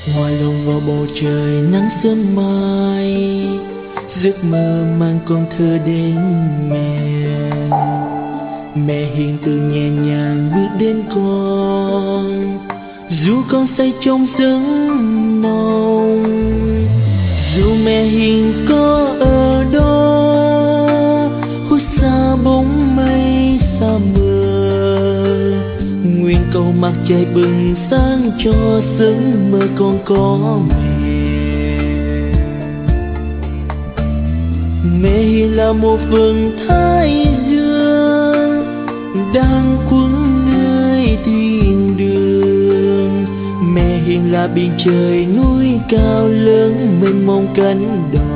Hoa lồng vào bầu trời nắng sớm mai, giấc mơ mang con thơ đến mẹ. Mẹ hiền từ nhẹ nhàng bước đến con, dù con say trong giấc mộng. Dù mẹ hiền có ở đó, hút xa bóng mây xa mưa, nguyện cầu mặt trời bừng sáng cho giấc mơ con có mẹ. Mẹ hiền là một vầng thái dương đang quấn nơi thiên đường. Mẹ hiền là biển trời núi cao lớn mênh mông cánh đồng.